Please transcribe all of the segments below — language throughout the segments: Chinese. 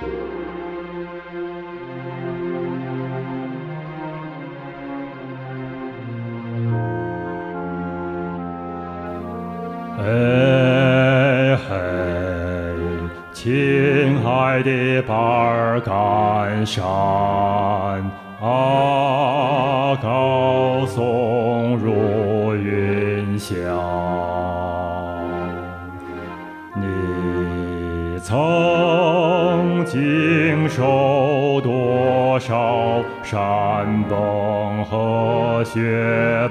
嘿嘿，亲爱的巴尔干山啊，高耸入云霄。你曾经受多少山崩和雪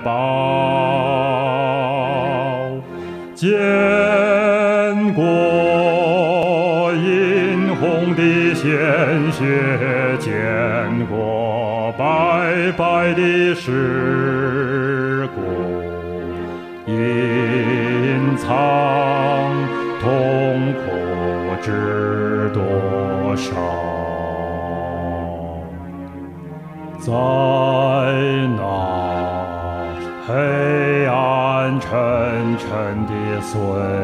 暴，见过殷红的鲜血，见过白白的尸骨，隐藏痛苦知多少？在那黑暗沉沉的岁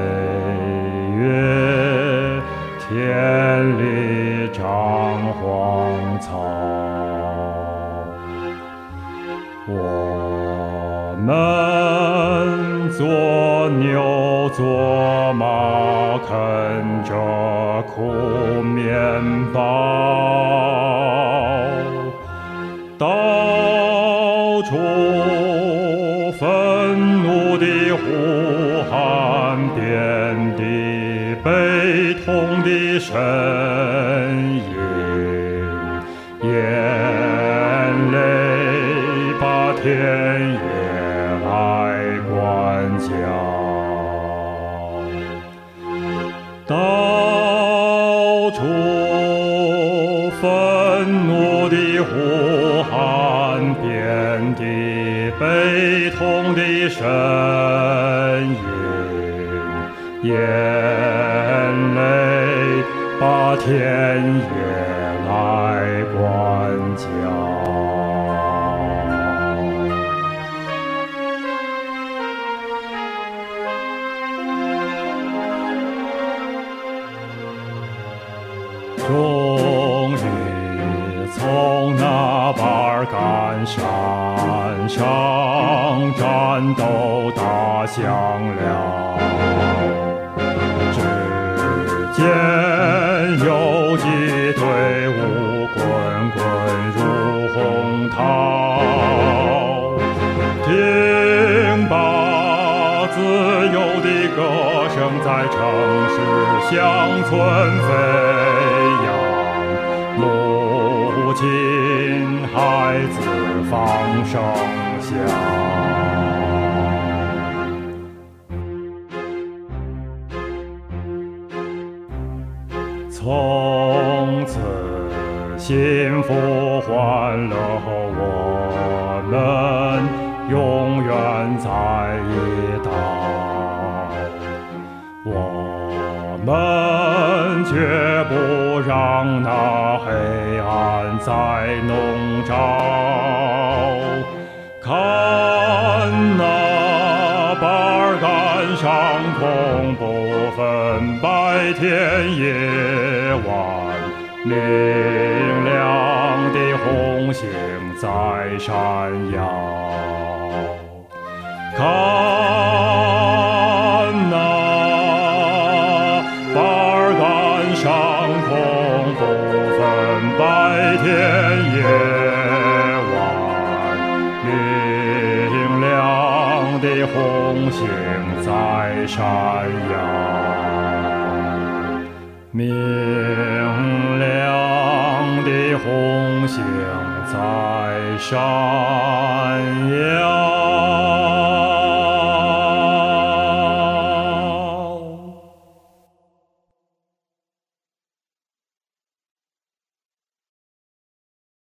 月，田里长荒草，我们做牛做马，啃着苦面包，到处愤怒的呼喊，遍地悲痛的呻吟，眼泪把田野来灌浆，到处愤怒的呼喊，遍地悲痛的呻吟，眼泪把田野来灌浆。终于从那巴尔干山上战斗打响了，只见游击队伍滚滚如洪涛，听吧，自由的歌声在城市乡村飞扬，母亲孩子放声响。从此幸福欢乐，我们永远在一道，我们绝不让那黑暗再笼罩。看那巴尔干上空不分白天夜晚，明亮的红星在闪耀。看那巴尔干上空不分白天夜晚，明亮的红星在闪耀，明亮的红星在闪